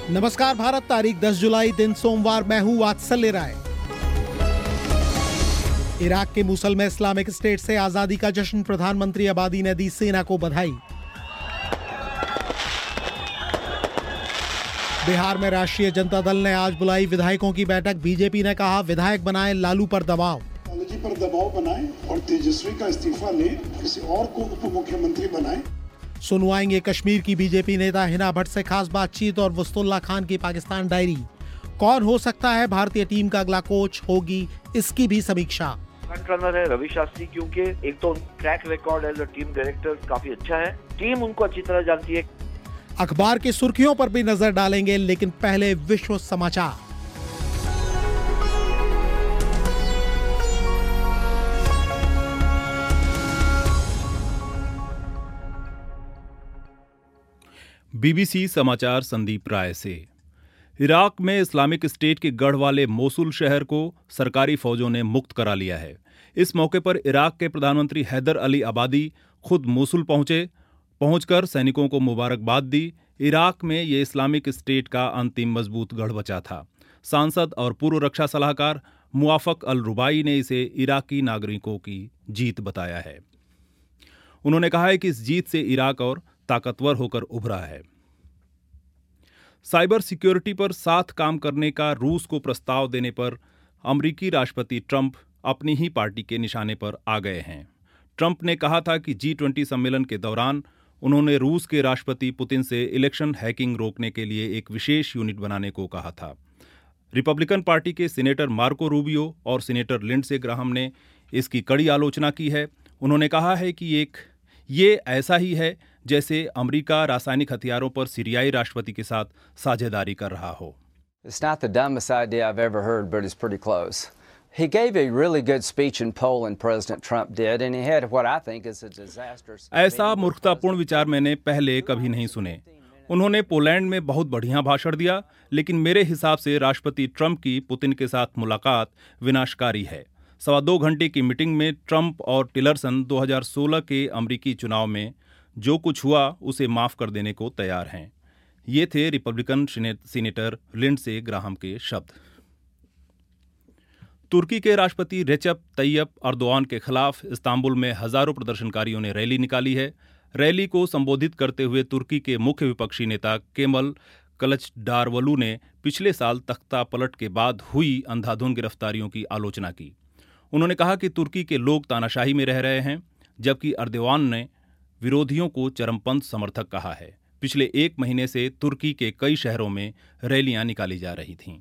नमस्कार भारत, तारीख 10 जुलाई, दिन सोमवार। मैं हूं वात्सल्य राय। इराक के मूसल में इस्लामिक स्टेट से आजादी का जश्न, प्रधानमंत्री अबादी ने दी सेना को बधाई। बिहार में राष्ट्रीय जनता दल ने आज बुलाई विधायकों की बैठक। बीजेपी ने कहा विधायक बनाए लालू पर दबाव। पर दबाव बनाए और तेजस्वी का इस्तीफा ले, किसी और को उप मुख्यमंत्री बनाए। सुनवाएंगे कश्मीर की बीजेपी नेता हिना भट्ट से खास बातचीत और वस्तुल्ला खान की पाकिस्तान डायरी। कौन हो सकता है भारतीय टीम का अगला कोच, होगी इसकी भी समीक्षा। फ्रंट रनर है रवि शास्त्री, क्योंकि एक तो track record as a team director काफी अच्छा है, टीम उनको अच्छी तरह जानती है। अखबार की सुर्खियों पर भी नजर डालेंगे, लेकिन पहले विश्व समाचार। बीबीसी समाचार संदीप राय से। इराक में इस्लामिक स्टेट के गढ़ वाले मोसुल शहर को सरकारी फौजों ने मुक्त करा लिया है। इस मौके पर इराक के प्रधानमंत्री हैदर अली अबादी खुद मोसुल पहुंचकर सैनिकों को मुबारकबाद दी। इराक में ये इस्लामिक स्टेट का अंतिम मजबूत गढ़ बचा था। सांसद और पूर्व रक्षा सलाहकार मुआफक अल रुबाई ने इसे इराकी नागरिकों की जीत बताया है। उन्होंने कहा है कि इस जीत से इराक और ताकतवर होकर उभरा है। साइबर सिक्योरिटी पर साथ काम करने का रूस को प्रस्ताव देने पर अमेरिकी राष्ट्रपति ट्रंप अपनी ही पार्टी के निशाने पर आ गए हैं। ट्रंप ने कहा था कि G20 सम्मेलन के दौरान उन्होंने रूस के राष्ट्रपति पुतिन से इलेक्शन हैकिंग रोकने के लिए एक विशेष यूनिट बनाने को कहा था। रिपब्लिकन पार्टी के सीनेटर मार्को रूबियो और सीनेटर लिंडसे ग्राहम ने इसकी कड़ी आलोचना की है। उन्होंने कहा है कि ये ऐसा ही है जैसे अमेरिका रासायनिक हथियारों पर सीरियाई राष्ट्रपति के साथ साझेदारी कर रहा हो। It's not the dumbest idea I've ever heard, but it's pretty close. He gave a really good speech in Poland, President Trump did, and he had what I think is a disastrous. ऐसा मूर्खतापूर्ण विचार मैंने पहले कभी नहीं सुने। उन्होंने Poland में बहुत बढ़िया भाषण दिया, लेकिन मेरे हिसाब से राष्ट्रपति ट्रंप की पुतिन के साथ मुलाकात विनाशकारी है। 2.25 घंटे की मीटिंग में ट्रंप और टिलरसन 2016 के अमेरिकी चुनाव में जो कुछ हुआ उसे माफ कर देने को तैयार हैं। ये थे रिपब्लिकन सीनेटर लिंडसे ग्राहम के शब्द। तुर्की के राष्ट्रपति रेचप तैयप अर्दोआन के खिलाफ इस्तांबुल में हजारों प्रदर्शनकारियों ने रैली निकाली है। रैली को संबोधित करते हुए तुर्की के मुख्य विपक्षी नेता केमल कलचडारवलू ने पिछले साल तख्ता पलट के बाद हुई अंधाधुंध गिरफ्तारियों की आलोचना की। उन्होंने कहा कि तुर्की के लोग तानाशाही में रह रहे हैं, जबकि अर्दोआन ने विरोधियों को चरमपंथ समर्थक कहा है। पिछले 1 महीने से तुर्की के कई शहरों में रैलियां निकाली जा रही थीं।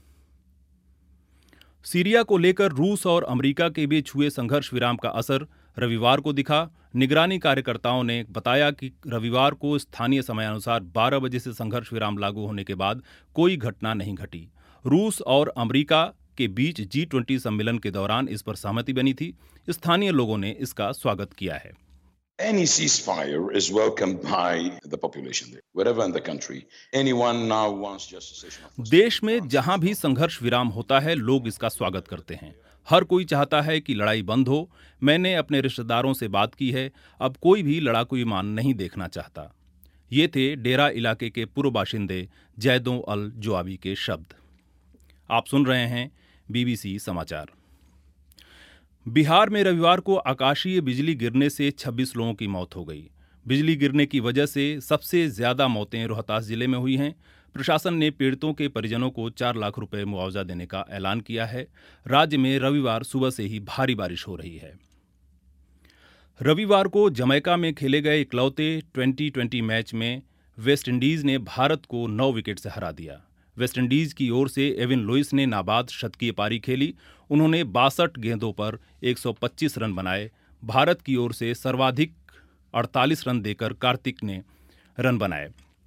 सीरिया को लेकर रूस और अमेरिका के बीच हुए संघर्ष विराम का असर रविवार को दिखा। निगरानी कार्यकर्ताओं ने बताया कि रविवार को स्थानीय समयानुसार 12 बजे से संघर्ष विराम लागू होने के बाद कोई घटना नहीं घटी। रूस और अमेरिका के बीच G20 सम्मेलन के दौरान इस पर सहमति बनी थी। स्थानीय लोगों ने इसका स्वागत किया है। Any ceasefire is welcomed by the population there. Wherever in the country, anyone now wants just cessation of hostilities. देश में जहां भी संघर्ष विराम होता है, लोग इसका स्वागत करते हैं। हर कोई चाहता है कि लड़ाई बंद हो। मैंने अपने रिश्तेदारों से बात की है, अब कोई भी लड़ाकू विमान नहीं देखना चाहता। ये थे डेरा इलाके के पूर्व बाशिंदे जैदों अल जुआबी के शब्द। आप सुन रहे हैं बीबीसी समाचार। बिहार में रविवार को आकाशीय बिजली गिरने से 26 लोगों की मौत हो गई। बिजली गिरने की वजह से सबसे ज्यादा मौतें रोहतास जिले में हुई हैं। प्रशासन ने पीड़ितों के परिजनों को 4 लाख रुपए मुआवजा देने का ऐलान किया है। राज्य में रविवार सुबह से ही भारी बारिश हो रही है। रविवार को जमैका में खेले गए इकलौते 2020 मैच में वेस्टइंडीज ने भारत को 9 विकेट से हरा दिया। वेस्टइंडीज की ओर से एविन लुइस ने नाबाद शतकीय पारी खेली। उन्होंने 62 गेंदों पर 125 रन बनाए। भारत की ओर से सर्वाधिक 48 रन देकर कार्तिक ने रन बनाए।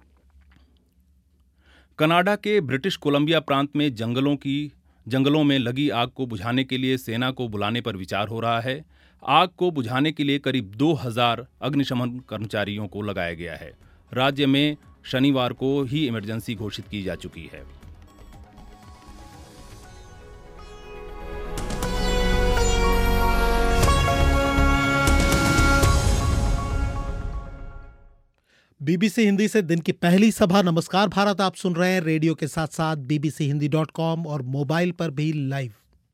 कनाडा के ब्रिटिश कोलंबिया प्रांत में जंगलों में लगी आग को बुझाने के लिए सेना को बुलाने पर विचार हो रहा है। आग को बुझाने के लिए करीब 2000 अग्निशमन कर्मचारियों को लगाया गया है। राज्य में शनिवार को ही इमरजेंसी घोषित की जा चुकी है। बीबीसी हिंदी से दिन की पहली सभा नमस्कार भारत आप सुन रहे हैं रेडियो के साथ साथ bbchindi.com और मोबाइल पर भी लाइव।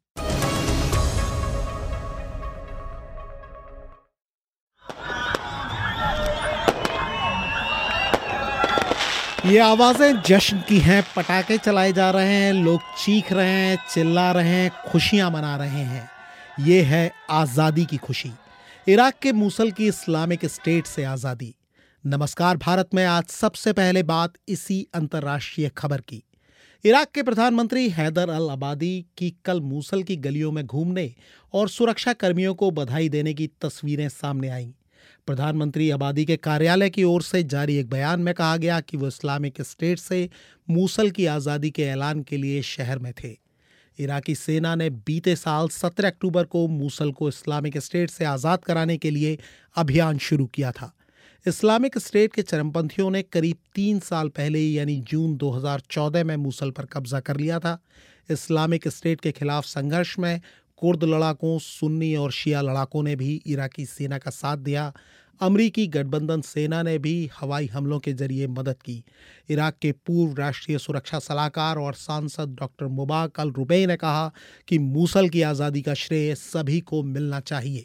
ये आवाजें जश्न की हैं, पटाखे चलाए जा रहे हैं, लोग चीख रहे हैं, चिल्ला रहे हैं, खुशियां मना रहे हैं। ये है आजादी की खुशी, इराक के मूसल की इस्लामिक स्टेट से आजादी। नमस्कार भारत में आज सबसे पहले बात इसी अंतर्राष्ट्रीय खबर की। इराक के प्रधानमंत्री हैदर अल अबादी की कल मूसल की गलियों में घूमने और सुरक्षा कर्मियों को बधाई देने की तस्वीरें सामने आईं। प्रधानमंत्री अबादी के कार्यालय की ओर से जारी एक बयान में कहा गया कि वो इस्लामिक स्टेट से मूसल की आज़ादी के ऐलान के लिए शहर में थे। इराकी सेना ने बीते साल 17 अक्टूबर को मूसल को इस्लामिक स्टेट से आज़ाद कराने के लिए अभियान शुरू किया था। इस्लामिक स्टेट के चरमपंथियों ने करीब 3 साल पहले यानी जून 2014 में मूसल पर कब्जा कर लिया था। इस्लामिक स्टेट के खिलाफ संघर्ष में कुर्द लड़ाकों, सुन्नी और शिया लड़ाकों ने भी इराकी सेना का साथ दिया। अमरीकी गठबंधन सेना ने भी हवाई हमलों के जरिए मदद की। इराक के पूर्व राष्ट्रीय सुरक्षा सलाहकार और सांसद डॉक्टर मुबारक अल रुबैई ने कहा कि मूसल की आज़ादी का श्रेय सभी को मिलना चाहिए।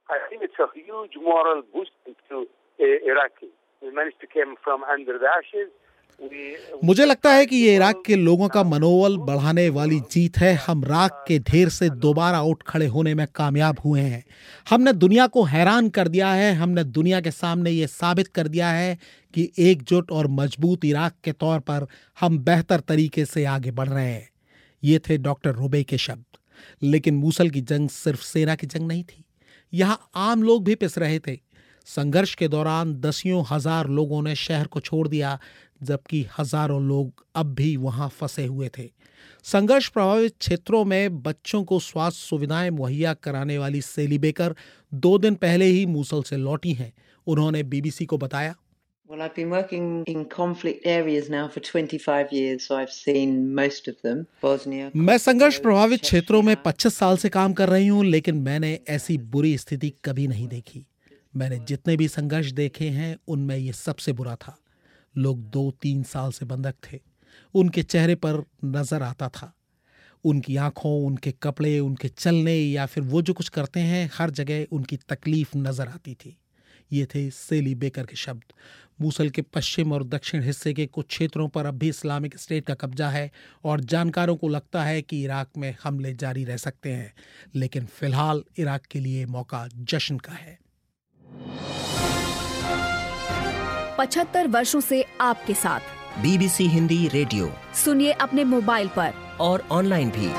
मुझे लगता है कि ये इराक के लोगों का मनोबल बढ़ाने वाली जीत है। हम राख के ढेर से दोबारा उठ खड़े होने में कामयाब हुए हैं। हमने दुनिया को हैरान कर दिया है। हमने दुनिया के सामने ये साबित कर दिया है कि एकजुट और मजबूत इराक के तौर पर हम बेहतर तरीके से आगे बढ़ रहे हैं। ये थे डॉक्टर रुबैई के शब्द। लेकिन मूसल की जंग सिर्फ सेना की जंग नहीं थी, यहाँ आम लोग भी पिस रहे थे। संघर्ष के दौरान दसियों हजार लोगों ने शहर को छोड़ दिया, जबकि हजारों लोग अब भी वहां फंसे हुए थे। संघर्ष प्रभावित क्षेत्रों में बच्चों को स्वास्थ्य सुविधाएं मुहैया कराने वाली सेली बेकर 2 दिन पहले ही मूसल से लौटी हैं। उन्होंने बीबीसी को बताया, Well, I've been working in conflict areas now for 25 years, so I've seen most of them. Bosnia. मैं संघर्ष प्रभावित क्षेत्रों में 25 साल से काम कर रही हूं, लेकिन मैंने ऐसी बुरी स्थिति कभी नहीं देखी। मैंने जितने भी संघर्ष देखे हैं उनमें ये सबसे बुरा था। लोग 2-3 साल से बंधक थे। उनके चेहरे पर नजर आता था, उनकी आंखों, उनके कपड़े, उनके चलने या फिर वो जो कुछ करते हैं, हर जगह उनकी तकलीफ नजर आती थी। ये थे सेली बेकर के शब्द। मूसल के पश्चिम और दक्षिण हिस्से के कुछ क्षेत्रों पर अब भी इस्लामिक स्टेट का कब्जा है और जानकारों को लगता है कि इराक में हमले जारी रह सकते हैं। लेकिन फिलहाल इराक के लिए मौका जश्न का है। 75 वर्षों से आपके साथ बीबीसी हिंदी रेडियो सुनिए अपने मोबाइल पर और ऑनलाइन भी।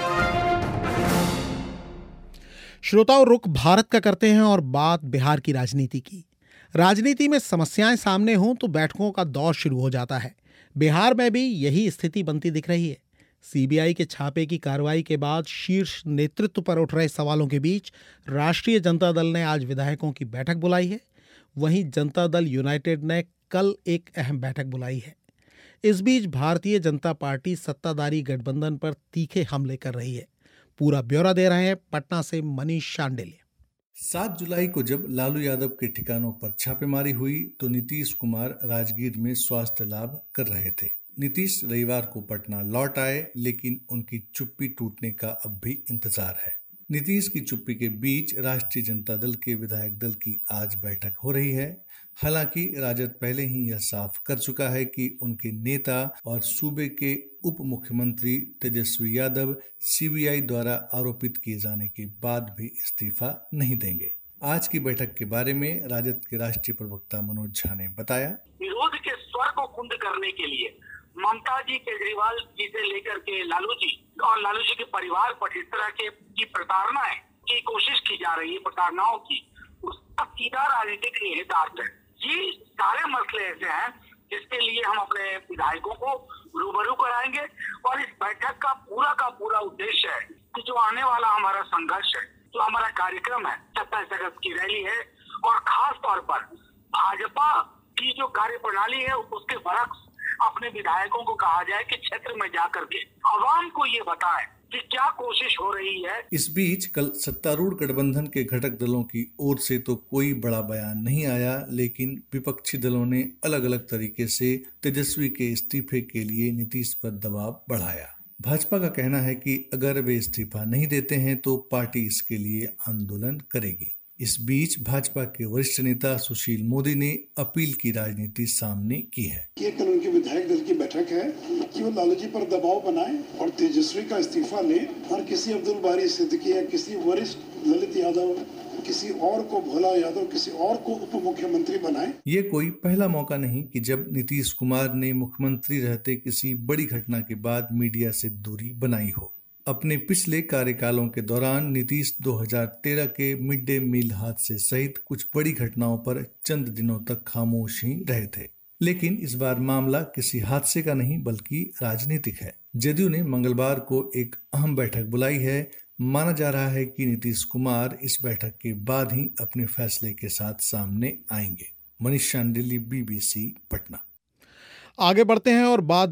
श्रोताओं, रुख भारत का करते हैं और बात बिहार की राजनीति की। राजनीति में समस्याएं सामने हों तो बैठकों का दौर शुरू हो जाता है। बिहार में भी यही स्थिति बनती दिख रही है। सीबीआई के छापे की कार्रवाई के बाद शीर्ष नेतृत्व पर उठ रहे सवालों के बीच राष्ट्रीय जनता दल ने आज विधायकों की बैठक बुलाई है। वहीं जनता दल यूनाइटेड ने कल एक अहम बैठक बुलाई है। इस बीच भारतीय जनता पार्टी सत्ताधारी गठबंधन पर तीखे हमले कर रही है। पूरा ब्यौरा दे रहे हैं पटना से मनीष शांडिल्य। 7 जुलाई को जब लालू यादव के ठिकानों पर छापेमारी हुई तो नीतीश कुमार राजगीर में स्वास्थ्य लाभ कर रहे थे। नीतीश रविवार को पटना लौट आए, लेकिन उनकी चुप्पी टूटने का अब भी इंतजार है। नीतीश की चुप्पी के बीच राष्ट्रीय जनता दल के विधायक दल की आज बैठक हो रही है। हालांकि राजद पहले ही यह साफ कर चुका है कि उनके नेता और सूबे के उप मुख्यमंत्री तेजस्वी यादव सीबीआई द्वारा आरोपित किए जाने के बाद भी इस्तीफा नहीं देंगे। आज की बैठक के बारे में राजद के राष्ट्रीय प्रवक्ता मनोज झा ने बताया, विरोध के स्वर को कुंद करने के लिए ममता जी, केजरीवाल जी से लेकर के लालू जी और लालू जी के परिवार पर इस तरह की प्रताड़नाएं की कोशिश की जा रही है, प्रताड़नाओं की, उसका सीधा राजनीतिक निहितार्थ है। ये सारे मसले ऐसे हैं जिसके लिए हम अपने विधायकों को रूबरू कराएंगे और इस बैठक का पूरा उद्देश्य है कि जो आने वाला हमारा संघर्ष है, जो हमारा कार्यक्रम है, 27 अगस्त की रैली है और खास तौर पर भाजपा की जो कार्य प्रणाली है उसके बरक्स अपने विधायकों को कहा जाए कि क्षेत्र में जाकर के आवाम को ये बताएं कि क्या कोशिश हो रही है। इस बीच कल सत्तारूढ़ गठबंधन के घटक दलों की ओर से तो कोई बड़ा बयान नहीं आया, लेकिन विपक्षी दलों ने अलग अलग तरीके से तेजस्वी के इस्तीफे के लिए नीतीश पर दबाव बढ़ाया। भाजपा का कहना है कि अगर वे इस्तीफा नहीं देते हैं तो पार्टी इसके लिए आंदोलन करेगी। इस बीच भाजपा के वरिष्ठ नेता सुशील मोदी ने अपील की राजनीति सामने की है। ये कल उनके विधायक दल की बैठक है कि वो लालू जी पर दबाव बनाए और तेजस्वी का इस्तीफा ले और किसी अब्दुल बारी सिद्दीकी या किसी वरिष्ठ ललित यादव, किसी और को भोला यादव, किसी और को उप मुख्यमंत्री बनाए। ये कोई पहला मौका नहीं कि जब नीतीश कुमार ने मुख्यमंत्री रहते किसी बड़ी घटना के बाद मीडिया से दूरी बनाई हो। अपने पिछले कार्यकालों के दौरान नीतीश 2013 के मिड डे मील हादसे सहित कुछ बड़ी घटनाओं पर चंद दिनों तक खामोश ही रहे थे, लेकिन इस बार मामला किसी हादसे का नहीं बल्कि राजनीतिक है। जदयू ने मंगलवार को एक अहम बैठक बुलाई है। माना जा रहा है कि नीतीश कुमार इस बैठक के बाद ही अपने फैसले के साथ सामने आएंगे। मनीष शांडिल्य, BBC, पटना। आगे बढ़ते हैं और बात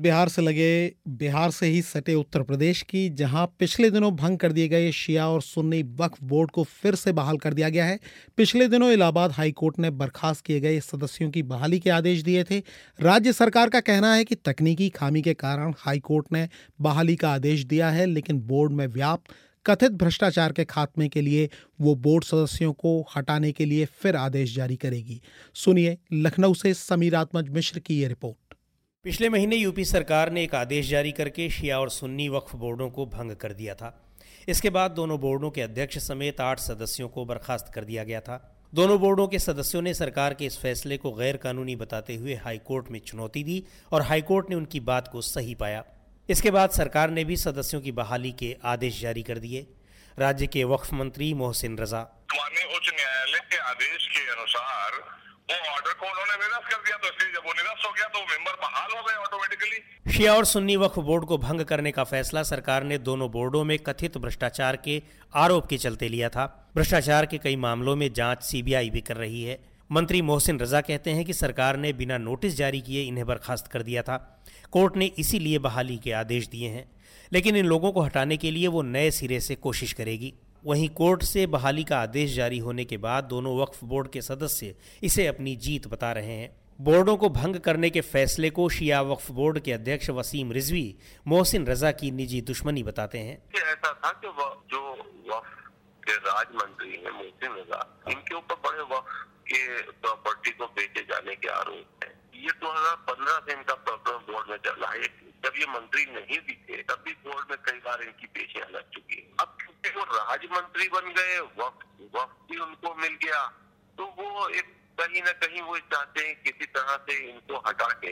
बिहार से ही सटे उत्तर प्रदेश की, जहां पिछले दिनों भंग कर दिए गए शिया और सुन्नी वक्फ बोर्ड को फिर से बहाल कर दिया गया है। पिछले दिनों इलाहाबाद हाई कोर्ट ने बर्खास्त किए गए सदस्यों की बहाली के आदेश दिए थे। राज्य सरकार का कहना है कि तकनीकी खामी के कारण हाई कोर्ट ने बहाली का आदेश दिया है, लेकिन बोर्ड में व्याप्त कथित भ्रष्टाचार के खात्मे के लिए वो बोर्ड सदस्यों को हटाने के लिए फिर आदेश जारी करेगी। सुनिए लखनऊ से समीर आत्मज मिश्र की ये रिपोर्ट। पिछले महीने यूपी सरकार ने एक आदेश जारी करके शिया और सुन्नी वक्फ बोर्डों को भंग कर दिया था। इसके बाद दोनों बोर्डों के अध्यक्ष समेत 8 सदस्यों को बर्खास्त कर दिया गया था। दोनों बोर्डों के सदस्यों ने सरकार के इस फैसले को गैर कानूनी बताते हुए हाईकोर्ट में चुनौती दी और हाईकोर्ट ने उनकी बात को सही पाया। इसके बाद सरकार ने भी सदस्यों की बहाली के आदेश जारी कर दिए। राज्य के वक्फ मंत्री मोहसिन रजा, माननीय उच्च न्यायालय के आदेश के अनुसार वो ऑर्डर को उन्होंने निरस्त कर दिया, तो इसलिए जब वो निरस्त हो गया तो मेंबर बहाल हो गए ऑटोमेटिकली। शिया और सुन्नी वक्फ बोर्ड को भंग करने का फैसला सरकार ने दोनों बोर्डों में कथित भ्रष्टाचार के आरोप के चलते लिया था। भ्रष्टाचार के कई मामलों में जांच CBI भी कर रही है। मंत्री मोहसिन रजा कहते हैं कि सरकार ने बिना नोटिस जारी किए इन्हें बर्खास्त कर दिया था। कोर्ट ने इसीलिए बहाली के आदेश दिए हैं, लेकिन इन लोगों को हटाने के लिए वो नए सिरे से कोशिश करेगी। वहीं कोर्ट से बहाली का आदेश जारी होने के बाद दोनों वक्फ बोर्ड के सदस्य इसे अपनी जीत बता रहे हैं। बोर्डों को भंग करने के फैसले को शिया वक्फ बोर्ड के अध्यक्ष वसीम रिजवी मोहसिन रजा की निजी दुश्मनी बताते हैं। ऐसा था कि जो वक्फ के राज मंत्री हैं मोहसिन रजा, इनके ऊपर बड़े वक्फ के प्रॉपर्टी को बेचे जाने के आरोप है। ये 2015 से इनका प्रॉब्लम बोर्ड में चल रहा है। जब ये मंत्री नहीं दिखे तब भी बोर्ड में कई बार इनकी पेशियां लग चुकी है। अब क्योंकि वो राज मंत्री बन गए, वक्त भी उनको मिल गया, तो वो एक कहीं न कहीं वो चाहते हैं किसी तरह से इनको हटा के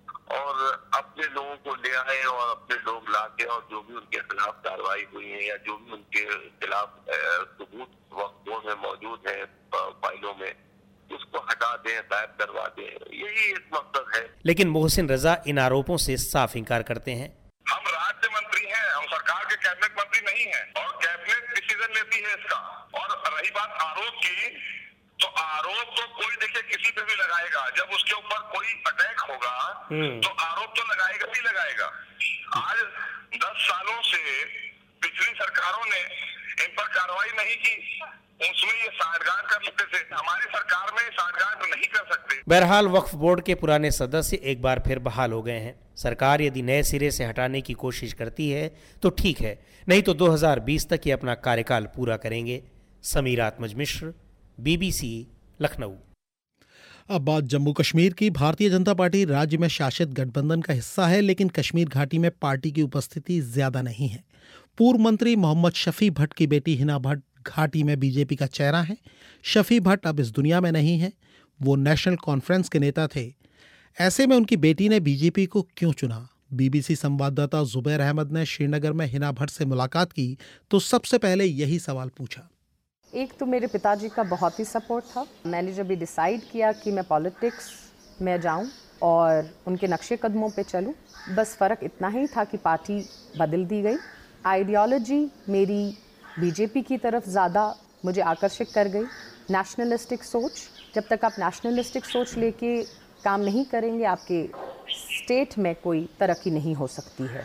और अपने लोगों को ले आए और अपने लोग ला के और जो भी उनके खिलाफ कार्रवाई हुई है या जो भी उनके खिलाफ सबूत वक्त बोर्ड में मौजूद है फाइलों में, उसको हटा दें, गायब करवा दें, यही एक मकसद है। लेकिन मोहसिन रजा इन आरोपों से साफ इंकार करते हैं। हम राज्य मंत्री हैं, हम सरकार के कैबिनेट मंत्री नहीं हैं और कैबिनेट डिसीजन लेती है इसका। और रही बात आरोप की, तो आरोप तो कोई देखिए किसी पे भी लगाएगा, जब उसके ऊपर कोई अटैक होगा तो आरोप तो लगाएगा ही लगाएगा। आज 10 सालों से पिछली सरकारों ने इन पर कार्रवाई नहीं की, उसमें ये साठगांठ कर लेते थे। हमारी सरकार में साठगांठ नहीं कर सकते। बहरहाल वक्फ बोर्ड के पुराने सदस्य एक बार फिर बहाल हो गए हैं। सरकार यदि नए सिरे से हटाने की कोशिश करती है तो ठीक है, नहीं तो 2020 तक ये अपना कार्यकाल पूरा करेंगे। समीर आत्मज मिश्र, BBC, लखनऊ। अब बात जम्मू कश्मीर की। भारतीय जनता पार्टी राज्य में शासित गठबंधन का हिस्सा है, लेकिन कश्मीर घाटी में पार्टी की उपस्थिति ज्यादा नहीं है। पूर्व मंत्री मोहम्मद शफी भट्ट की बेटी हिना भट्ट घाटी में बीजेपी का चेहरा है। शफी भट्ट अब इस दुनिया में नहीं है। वो नेशनल कॉन्फ्रेंस के नेता थे। ऐसे में उनकी बेटी ने बीजेपी को क्यों चुना? BBC संवाददाता जुबैर अहमद ने श्रीनगर में हिना भट्ट से मुलाकात की तो सबसे पहले यही सवाल पूछा। एक तो मेरे पिताजी का बहुत ही सपोर्ट था। मैंने जब ये डिसाइड किया कि मैं पॉलिटिक्स में जाऊं और उनके नक्शे कदमों पे चलूं, बस फ़र्क इतना ही था कि पार्टी बदल दी गई। आइडियोलॉजी मेरी बीजेपी की तरफ ज़्यादा मुझे आकर्षित कर गई। नेशनलिस्टिक सोच, जब तक आप नेशनलिस्टिक सोच लेके काम नहीं करेंगे, आपके स्टेट में कोई तरक्की नहीं हो सकती है।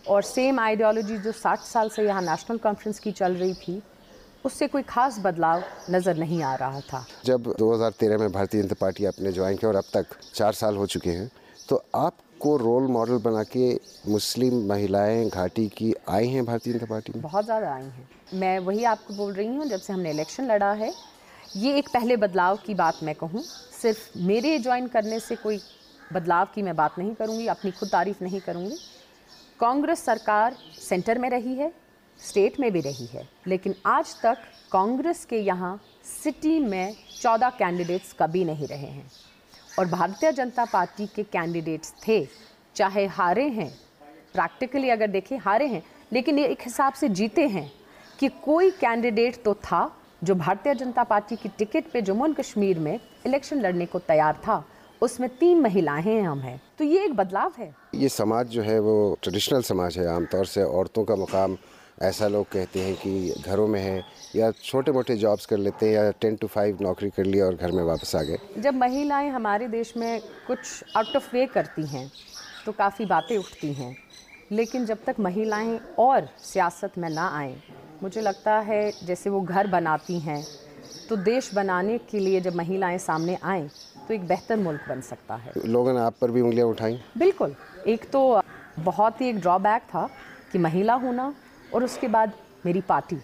और सेम आइडियोलॉजी जो 60 साल से यहाँ नेशनल कॉन्फ्रेंस की चल रही थी, उससे कोई खास बदलाव नज़र नहीं आ रहा था। जब 2013 में भारतीय जनता पार्टी आपने ज्वाइन किया और अब तक 4 साल हो चुके हैं, तो आपको रोल मॉडल बना के मुस्लिम महिलाएं घाटी की आई हैं भारतीय जनता पार्टी में? बहुत ज़्यादा आई हैं। मैं वही आपको बोल रही हूँ, जब से हमने इलेक्शन लड़ा है, ये एक पहले बदलाव की बात मैं कहूँ। सिर्फ मेरे ज्वाइन करने से कोई बदलाव की मैं बात नहीं करूँगी, अपनी खुद तारीफ नहीं करूँगी। कांग्रेस सरकार सेंटर में रही है, स्टेट में भी रही है, लेकिन आज तक कांग्रेस के यहाँ सिटी में 14 कैंडिडेट्स कभी नहीं रहे हैं और भारतीय जनता पार्टी के कैंडिडेट्स थे, चाहे हारे हैं, प्रैक्टिकली अगर देखें हारे हैं, लेकिन ये एक हिसाब से जीते हैं कि कोई कैंडिडेट तो था जो भारतीय जनता पार्टी की टिकट पे जम्मू एंड कश्मीर में इलेक्शन लड़ने को तैयार था। उसमें 3 महिलाएं हैं, हम हैं, तो ये एक बदलाव है। ये समाज जो है वो ट्रेडिशनल समाज है। आमतौर से औरतों का मुकाम ऐसा लोग कहते हैं कि घरों में है या छोटे मोटे जॉब्स कर लेते हैं या 10 to 5 नौकरी कर लिया और घर में वापस आ गए। जब महिलाएं हमारे देश में कुछ आउट ऑफ वे करती हैं तो काफ़ी बातें उठती हैं, लेकिन जब तक महिलाएं और सियासत में ना आएँ, मुझे लगता है जैसे वो घर बनाती हैं, तो देश बनाने के लिए जब महिलाएं सामने आएँ तो एक बेहतर मुल्क बन सकता है। लोगों ने आप पर भी उंगलियां उठाई? बिल्कुल। एक तो बहुत ही एक ड्रॉबैक था कि महिला होना और उसके बाद मेरी पार्टी,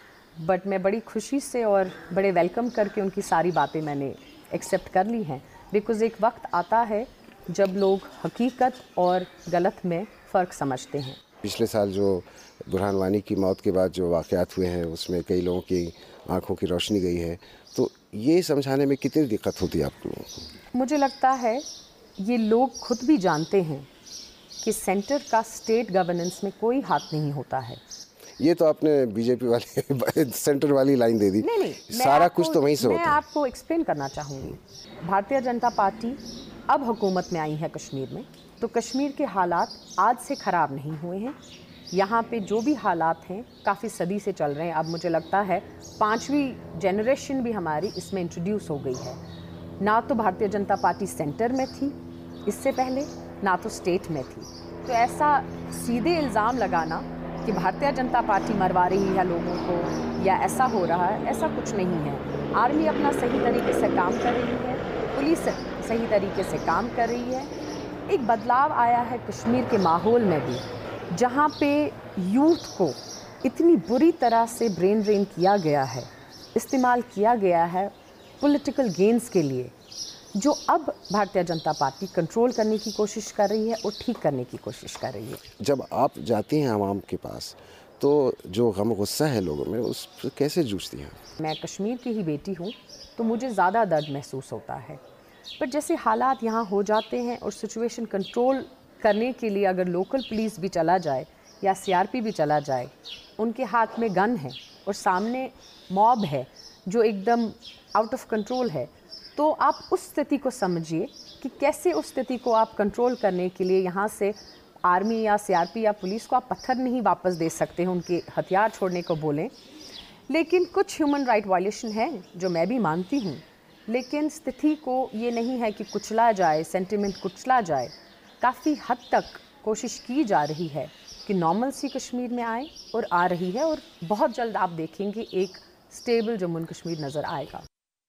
बट मैं बड़ी खुशी से और बड़े वेलकम करके उनकी सारी बातें मैंने एक्सेप्ट कर ली हैं, बिकॉज़ एक वक्त आता है जब लोग हकीकत और गलत में फ़र्क समझते हैं। पिछले साल जो बुरहान वानी की मौत के बाद जो वाक़यात हुए हैं, उसमें कई लोगों की आंखों की रोशनी गई है, तो ये समझाने में कितनी दिक्कत होती है आप लोगों को? मुझे लगता है ये लोग खुद भी जानते हैं कि सेंटर का स्टेट गवर्नेंस में कोई हाथ नहीं होता है। ये तो आपने बीजेपी वाले सेंटर वाली लाइन दे दी। नहीं, सारा कुछ तो वहीं से होता है। मैं आपको एक्सप्लेन करना चाहूँगी। भारतीय जनता पार्टी अब हुकूमत में आई है कश्मीर में, तो कश्मीर के हालात आज से ख़राब नहीं हुए हैं। यहाँ पे जो भी हालात हैं काफ़ी सदी से चल रहे हैं। अब मुझे लगता है 5वीं जनरेशन भी हमारी इसमें इंट्रोड्यूस हो गई है। ना तो भारतीय जनता पार्टी सेंटर में थी इससे पहले, ना तो स्टेट में थी। तो ऐसा सीधे इल्ज़ाम लगाना कि भारतीय जनता पार्टी मरवा रही है लोगों को या ऐसा हो रहा है, ऐसा कुछ नहीं है। आर्मी अपना सही तरीके से काम कर रही है, पुलिस सही तरीके से काम कर रही है। एक बदलाव आया है कश्मीर के माहौल में भी, जहाँ पे यूथ को इतनी बुरी तरह से ब्रेन ड्रेन किया गया है, इस्तेमाल किया गया है पॉलिटिकल गेन्स के लिए, जो अब भारतीय जनता पार्टी कंट्रोल करने की कोशिश कर रही है और ठीक करने की कोशिश कर रही है। जब आप जाती हैं आवाम के पास, तो जो गम गुस्सा है लोगों में, उस कैसे जूझती हैं? मैं कश्मीर की ही बेटी हूँ, तो मुझे ज़्यादा दर्द महसूस होता है। पर जैसे हालात यहाँ हो जाते हैं और सिचुएशन कंट्रोल करने के लिए अगर लोकल पुलिस भी चला जाए या सीआरपी भी चला जाए, उनके हाथ में गन है और सामने मॉब है जो एकदम आउट ऑफ कंट्रोल है, तो आप उस स्थिति को समझिए कि कैसे उस स्थिति को आप कंट्रोल करने के लिए यहाँ से आर्मी या सीआरपी या पुलिस को आप पत्थर नहीं वापस दे सकते हैं, उनके हथियार छोड़ने को बोलें। लेकिन कुछ ह्यूमन राइट वायलेशन है जो मैं भी मानती हूँ, लेकिन स्थिति को ये नहीं है कि कुचला जाए, सेंटिमेंट कुचला जाए। काफ़ी हद तक कोशिश की जा रही है कि नॉर्मलसी कश्मीर में आए और आ रही है, और बहुत जल्द आप देखेंगे एक स्टेबल जम्मू एंड कश्मीर नज़र आएगा।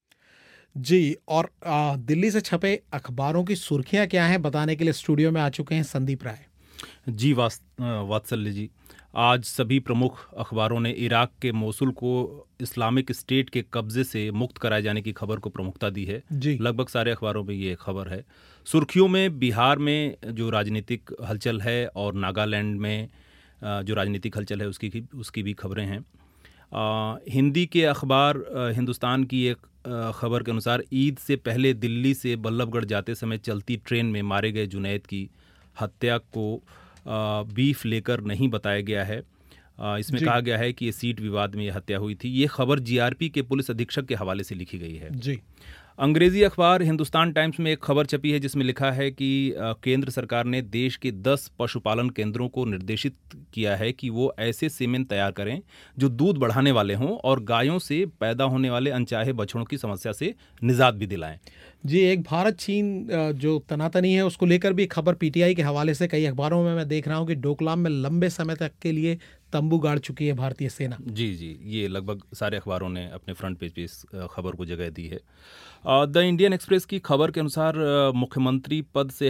जी, और दिल्ली से छपे अखबारों की सुर्खियां क्या हैं बताने के लिए स्टूडियो में आ चुके हैं संदीप राय। जी वात्सल्य जी, आज सभी प्रमुख अखबारों ने इराक के मोसुल को इस्लामिक स्टेट के कब्जे से मुक्त कराए जाने की खबर को प्रमुखता दी है। लगभग सारे अखबारों में ये खबर है। सुर्खियों में बिहार में जो राजनीतिक हलचल है और नागालैंड में जो राजनीतिक हलचल है उसकी भी खबरें हैं। हिंदी के अखबार हिंदुस्तान की एक खबर के अनुसार ईद से पहले दिल्ली से बल्लभगढ़ जाते समय चलती ट्रेन में मारे गए जुनैद की हत्या को बीफ लेकर नहीं बताया गया है। इसमें कहा गया है कि ये सीट विवाद में ये हत्या हुई थी। ये खबर जीआरपी के पुलिस अधीक्षक के हवाले से लिखी गई है। जी। अंग्रेजी अखबार हिंदुस्तान टाइम्स में एक खबर छपी है जिसमें लिखा है कि केंद्र सरकार ने देश के 10 पशुपालन केंद्रों को निर्देशित किया है कि वो ऐसे सीमेन तैयार करें जो दूध बढ़ाने वाले हों और गायों से पैदा होने वाले अनचाहे बछड़ों की समस्या से निजात भी दिलाएं। जी, एक भारत चीन जो तनातनी है उसको लेकर भी खबर पीटीआई के हवाले से कई अखबारों में मैं देख रहा हूँ कि डोकलाम में लंबे समय तक के लिए तंबू गाड़ चुकी है भारतीय सेना। जी, ये लगभग सारे अखबारों ने अपने फ्रंट पेज पे इस खबर को जगह दी है। द इंडियन एक्सप्रेस की खबर के अनुसार मुख्यमंत्री पद से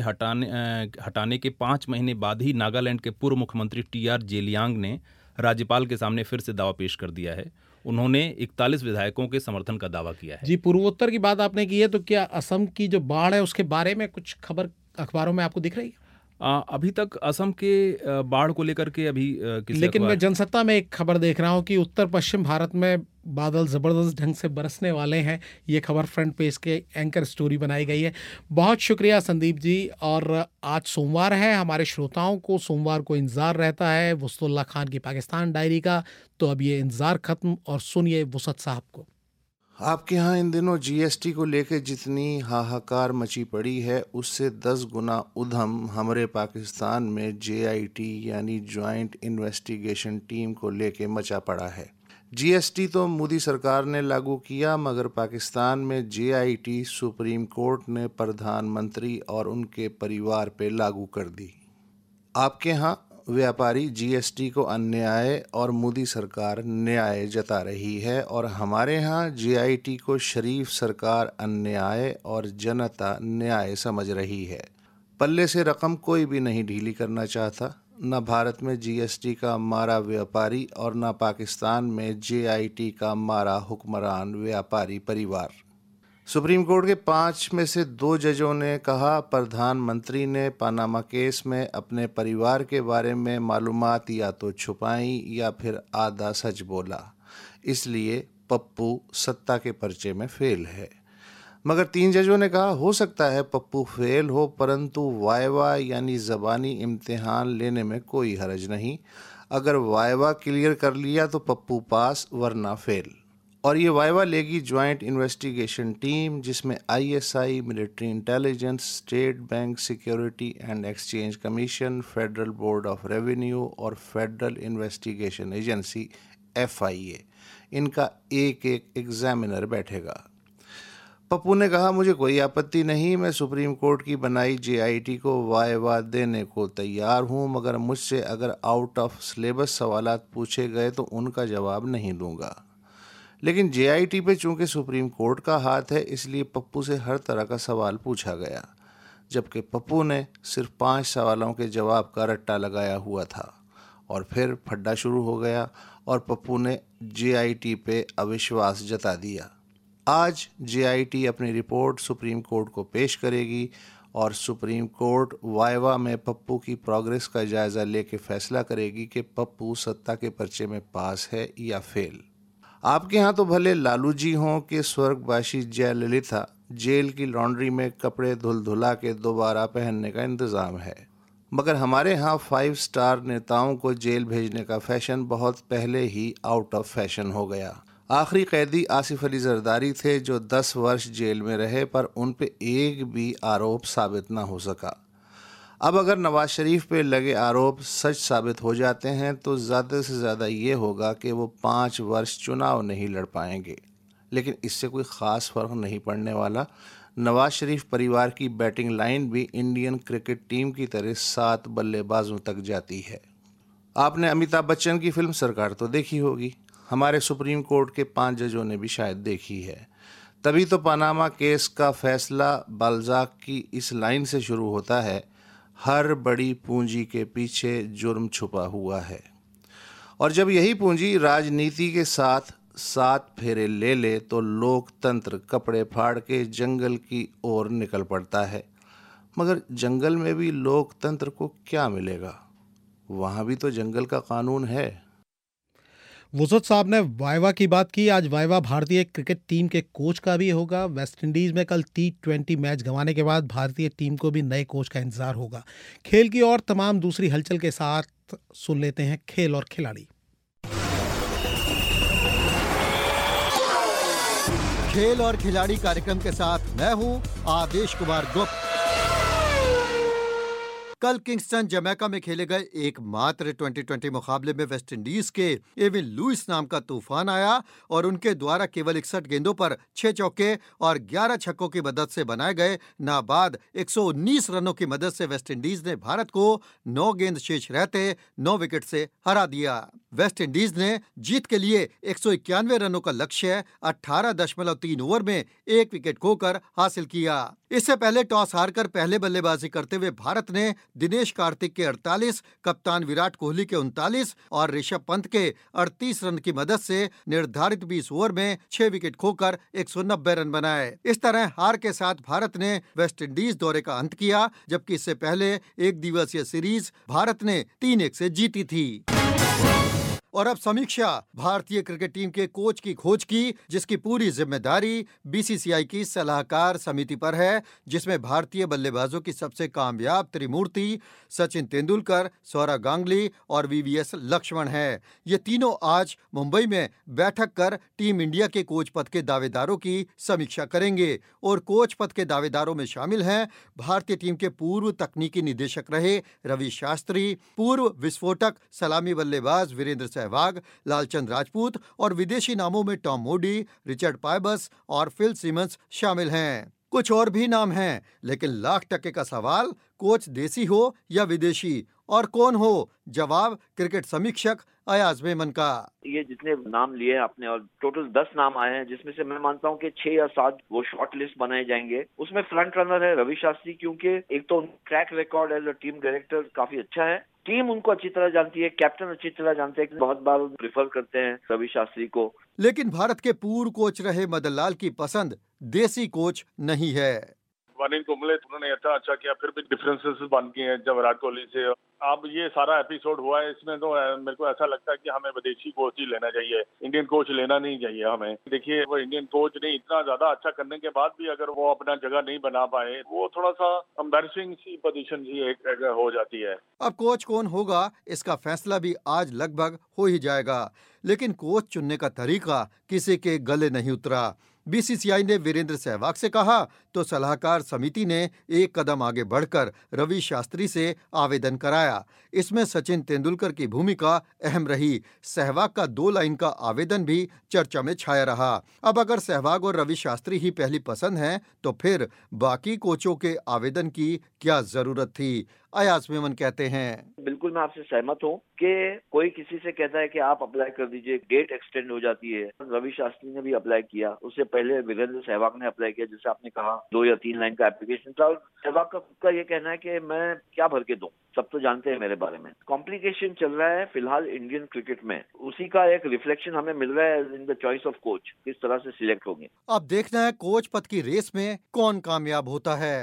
हटाने के 5 महीने बाद ही नागालैंड के पूर्व मुख्यमंत्री TR जेलियांग ने राज्यपाल के सामने फिर से दावा पेश कर दिया है। उन्होंने 41 विधायकों के समर्थन का दावा किया है। जी, पूर्वोत्तर की बात आपने की है, तो क्या असम की जो बाढ़ है उसके बारे में कुछ खबर अखबारों में आपको दिख रही है? अभी तक असम के बाढ़ को लेकर के अभी लेकिन मैं जनसत्ता में एक खबर देख रहा हूं कि उत्तर पश्चिम भारत में बादल ज़बरदस्त ढंग से बरसने वाले हैं। ये खबर फ्रंट पेज के एंकर स्टोरी बनाई गई है। बहुत शुक्रिया संदीप जी। और आज सोमवार है, हमारे श्रोताओं को सोमवार को इंतज़ार रहता है वुस्तुल्लाह खान की पाकिस्तान डायरी का। तो अब ये इंतज़ार ख़त्म और सुनिए वुसत साहब को। आपके यहाँ इन दिनों जीएसटी को लेकर जितनी हाहाकार मची पड़ी है उससे 10 गुना उधम हमारे पाकिस्तान में JIT यानी जॉइंट इन्वेस्टिगेशन टीम को लेकर मचा पड़ा है। जीएसटी तो मोदी सरकार ने लागू किया, मगर पाकिस्तान में JIT सुप्रीम कोर्ट ने प्रधानमंत्री और उनके परिवार पे लागू कर दी। आपके यहाँ व्यापारी जीएसटी को अन्याय और मोदी सरकार न्याय जता रही है, और हमारे यहाँ JIT को शरीफ सरकार अन्याय और जनता न्याय समझ रही है। पल्ले से रकम कोई भी नहीं ढीली करना चाहता, न भारत में जीएसटी का मारा व्यापारी और न पाकिस्तान में JIT का मारा हुक्मरान व्यापारी परिवार। सुप्रीम कोर्ट के 5 में से 2 जजों ने कहा प्रधानमंत्री ने पनामा केस में अपने परिवार के बारे में मालूमात या तो छुपाई या फिर आधा सच बोला, इसलिए पप्पू सत्ता के पर्चे में फेल है। मगर 3 जजों ने कहा हो सकता है पप्पू फेल हो, परंतु वाइवा यानी ज़बानी इम्तिहान लेने में कोई हर्ज नहीं। अगर वाइवा क्लियर कर लिया तो पप्पू पास, वरना फेल। और ये वाइवा लेगी ज्वाइंट इन्वेस्टिगेशन टीम, जिसमें ISI, military intelligence, State Bank Security and Exchange Commission, Federal Board of Revenue और फेडरल इन्वेस्टिगेशन एजेंसी FIA, इनका एक एग्जामिनर बैठेगा। पप्पू ने कहा मुझे कोई आपत्ति नहीं, मैं सुप्रीम कोर्ट की बनाई JIT को वाइवा देने को तैयार हूँ, मगर मुझसे अगर आउट ऑफ सिलेबस सवालात पूछे गए तो उनका जवाब नहीं दूंगा। लेकिन JIT पे चूंकि सुप्रीम कोर्ट का हाथ है, इसलिए पप्पू से हर तरह का सवाल पूछा गया, जबकि पप्पू ने सिर्फ 5 सवालों के जवाब का रट्टा लगाया हुआ था। और फिर फड्डा शुरू हो गया और पप्पू ने JIT पे अविश्वास जता दिया। आज JIT अपनी रिपोर्ट सुप्रीम कोर्ट को पेश करेगी और सुप्रीम कोर्ट वाइवा में पप्पू की प्रोग्रेस का जायज़ा लेके फैसला करेगी कि पप्पू सत्ता के पर्चे में पास है या फेल। आपके यहाँ तो भले लालू जी हों कि स्वर्गवासी जयललिता, जेल की लॉन्ड्री में कपड़े धुला के दोबारा पहनने का इंतज़ाम है, मगर हमारे यहाँ 5 स्टार नेताओं को जेल भेजने का फैशन बहुत पहले ही आउट ऑफ फैशन हो गया। आखिरी कैदी आसिफ अली जरदारी थे जो 10 वर्ष जेल में रहे, पर उन पे एक भी आरोप साबित ना हो सका। अब अगर नवाज शरीफ पे लगे आरोप सच साबित हो जाते हैं तो ज़्यादा से ज़्यादा ये होगा कि वो 5 वर्ष चुनाव नहीं लड़ पाएंगे, लेकिन इससे कोई ख़ास फ़र्क नहीं पड़ने वाला। नवाज शरीफ परिवार की बैटिंग लाइन भी इंडियन क्रिकेट टीम की तरह 7 बल्लेबाजों तक जाती है। आपने अमिताभ बच्चन की फिल्म सरकार तो देखी होगी, हमारे सुप्रीम कोर्ट के 5 जजों ने भी शायद देखी है। तभी तो पनामा केस का फैसला बाल्जाक की इस लाइन से शुरू होता है, हर बड़ी पूंजी के पीछे जुर्म छुपा हुआ है। और जब यही पूंजी राजनीति के साथ 7 फेरे ले ले तो लोकतंत्र कपड़े फाड़ के जंगल की ओर निकल पड़ता है। मगर जंगल में भी लोकतंत्र को क्या मिलेगा, वहाँ भी तो जंगल का कानून है। वुसत साहब ने वाइवा की बात की। आज वाइवा भारतीय क्रिकेट टीम के कोच का भी होगा। वेस्टइंडीज में कल T20 मैच गंवाने के बाद भारतीय टीम को भी नए कोच का इंतजार होगा। खेल की और तमाम दूसरी हलचल के साथ सुन लेते हैं खेल और खिलाड़ी। खेल और खिलाड़ी कार्यक्रम के साथ मैं हूं आदेश कुमार गुप्त। कल किंगस्टन जमैका में खेले गए एकमात्र 2020 मुकाबले में वेस्टइंडीज के एविन लुइस नाम का तूफान आया और उनके द्वारा केवल 61 गेंदों पर 6 चौके और 11 छक्कों की मदद से बनाए गए नाबाद 119 रनों की मदद से वेस्टइंडीज ने भारत को 9 गेंद शेष रहते 9 विकेट से हरा दिया। वेस्टइंडीज ने जीत के लिए 191 रनों का लक्ष्य 18.3 ओवर में 1 विकेट खोकर हासिल किया। इससे पहले टॉस हारकर पहले बल्लेबाजी करते हुए भारत ने दिनेश कार्तिक के 48, कप्तान विराट कोहली के 39 और ऋषभ पंत के 38 रन की मदद से निर्धारित 20 ओवर में 6 विकेट खोकर 190 रन बनाए। इस तरह हार के साथ भारत ने वेस्टइंडीज दौरे का अंत किया, जबकि इससे पहले एक दिवसीय सीरीज भारत ने 3-1 से जीती थी। और अब समीक्षा भारतीय क्रिकेट टीम के कोच की खोज की, जिसकी पूरी जिम्मेदारी बीसीसीआई की सलाहकार समिति पर है, जिसमें भारतीय बल्लेबाजों की सबसे कामयाब त्रिमूर्ति सचिन तेंदुलकर, सौरव गांगुली और वीवीएस लक्ष्मण है। ये तीनों आज मुंबई में बैठक कर टीम इंडिया के कोच पद के दावेदारों की समीक्षा करेंगे। और कोच पद के दावेदारों में शामिल हैं भारतीय टीम के पूर्व तकनीकी निदेशक रहे रवि शास्त्री, पूर्व विस्फोटक सलामी बल्लेबाज वीरेंद्र सहवाग, लालचंद राजपूत और विदेशी नामों में टॉम मोडी, रिचर्ड पाइबस और फिल सिमंस शामिल हैं। कुछ और भी नाम हैं, लेकिन लाख टके का सवाल, कोच देसी हो या विदेशी और कौन हो? जवाब क्रिकेट समीक्षक अयाज मेमन का। ये जितने नाम लिए हैं आपने और टोटल 10 नाम आए हैं, जिसमें से मैं मानता हूँ कि 6 या 7 वो शॉर्ट लिस्ट बनाए जाएंगे। उसमें फ्रंट रनर है रवि शास्त्री, क्योंकि एक तो track record as a team director काफी अच्छा है, टीम उनको अच्छी तरह जानती है, कैप्टन अच्छी तरह जानते हैं, बहुत बार प्रेफर करते हैं रवि शास्त्री को। लेकिन भारत के पूर्व कोच रहे मदन लाल की पसंद देसी कोच नहीं है। अनिल कुंबले उन्होंने अच्छा किया, फिर भी डिफरेंसेस बन गए हैं जब विराट कोहली से। अब ये सारा एपिसोड हुआ है, इसमें तो मेरे को ऐसा लगता है कि हमें विदेशी कोच ही लेना चाहिए, इंडियन कोच लेना नहीं चाहिए हमें। देखिए, वो इंडियन कोच ने इतना ज्यादा अच्छा करने के बाद भी अगर वो अपना जगह नहीं बना पाए, वो थोड़ा सा एम्बैरसिंग सी पोजीशन ही एक हो जाती है। अब कोच कौन होगा, इसका फैसला भी आज लगभग हो ही जाएगा, लेकिन कोच चुनने का तरीका किसी के गले नहीं उतरा। बीसीसीआई ने वीरेंद्र सहवाग से कहा तो सलाहकार समिति ने एक कदम आगे बढ़कर रवि शास्त्री से आवेदन कराया। इसमें सचिन तेंदुलकर की भूमिका अहम रही। सहवाग का 2 लाइन का आवेदन भी चर्चा में छाया रहा। अब अगर सहवाग और रवि शास्त्री ही पहली पसंद हैं, तो फिर बाकी कोचों के आवेदन की क्या जरूरत थी? अयाज मेमन कहते हैं, बिल्कुल मैं आपसे सहमत हूँ कि कोई किसी से कहता है कि आप अप्लाई कर दीजिए, डेट एक्सटेंड हो जाती है। रवि शास्त्री ने भी अप्लाई किया, उससे पहले वीरेंद्र सहवाग ने अप्लाई किया, जैसे आपने कहा 2 या 3 लाइन का एप्लीकेशन था। और सहवाग का खुद का ये कहना है कि मैं क्या भर के दूं, सब तो जानते हैं मेरे बारे में। कॉम्प्लिकेशन चल रहा है फिलहाल इंडियन क्रिकेट में, उसी का एक रिफ्लेक्शन हमें मिल रहा है in the choice of coach, किस तरह से सिलेक्ट होंगे। अब देखना है कोच पद की रेस में कौन कामयाब होता है।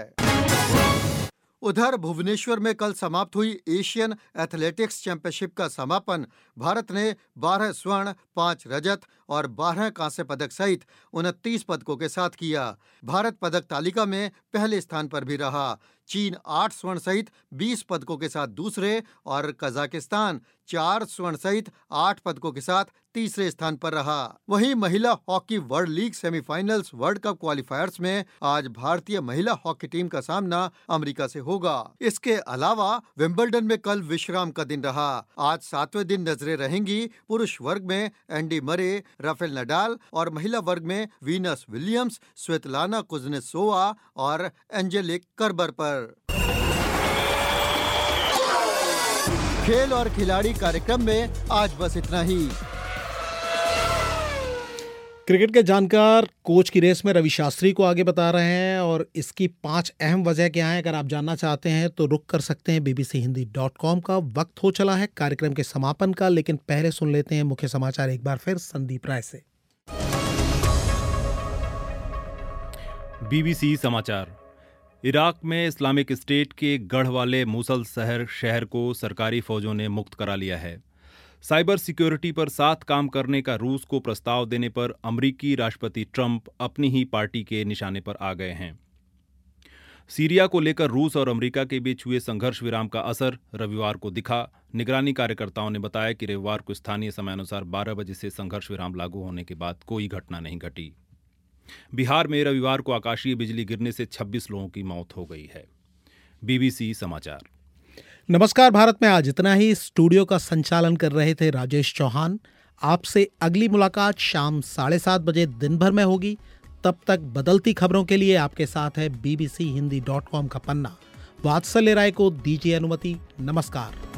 उधर भुवनेश्वर में कल समाप्त हुई एशियन एथलेटिक्स चैंपियनशिप का समापन भारत ने 12 स्वर्ण, 5 रजत और 12 कांस्य पदक सहित 29 पदकों के साथ किया। भारत पदक तालिका में पहले स्थान पर भी रहा। चीन 8 स्वर्ण सहित 20 पदकों के साथ दूसरे और कजाकिस्तान 4 स्वर्ण सहित 8 पदकों के साथ तीसरे स्थान पर रहा। वहीं महिला hockey world league semifinals world cup qualifiers में आज भारतीय महिला हॉकी टीम का सामना अमेरिका से होगा। इसके अलावा विंबलडन में कल विश्राम का दिन रहा। आज 7वें दिन नजरें रहेंगी पुरुष वर्ग में एंडी मरे, राफेल नडाल और महिला वर्ग में वीनस विलियम्स, स्वेतलाना कुजनेत्सोवा और एंजेलिक कर्बर पर। खेल और खिलाड़ी कार्यक्रम में आज बस इतना ही। क्रिकेट के जानकार कोच की रेस में रवि शास्त्री को आगे बता रहे हैं और इसकी 5 अहम वजह क्या है, अगर आप जानना चाहते हैं तो रुक कर सकते हैं bbchindi.com का। वक्त हो चला है कार्यक्रम के समापन का, लेकिन पहले सुन लेते हैं मुख्य समाचार एक बार फिर संदीप राय से। BBC समाचार। इराक में इस्लामिक स्टेट के गढ़ वाले मूसल शहर को सरकारी फौजों ने मुक्त करा लिया है। साइबर सिक्योरिटी पर साथ काम करने का रूस को प्रस्ताव देने पर अमेरिकी राष्ट्रपति ट्रंप अपनी ही पार्टी के निशाने पर आ गए हैं। सीरिया को लेकर रूस और अमेरिका के बीच हुए संघर्ष विराम का असर रविवार को दिखा। निगरानी कार्यकर्ताओं ने बताया कि रविवार को स्थानीय समयानुसार 12 बजे से संघर्ष विराम लागू होने के बाद कोई घटना नहीं घटी। बिहार में रविवार को आकाशीय बिजली गिरने से 26 लोगों की मौत हो गई है। BBC समाचार। नमस्कार भारत में आज इतना ही। स्टूडियो का संचालन कर रहे थे राजेश चौहान। आपसे अगली मुलाकात शाम 7:30 बजे दिन भर में होगी। तब तक बदलती खबरों के लिए आपके साथ है bbchindi.com का पन्ना। वात्सल्य राय को दीजिए अनुमति। नमस्कार।